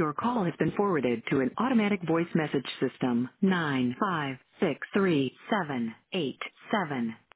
Your call has been forwarded to an automatic voice message system. 9563787.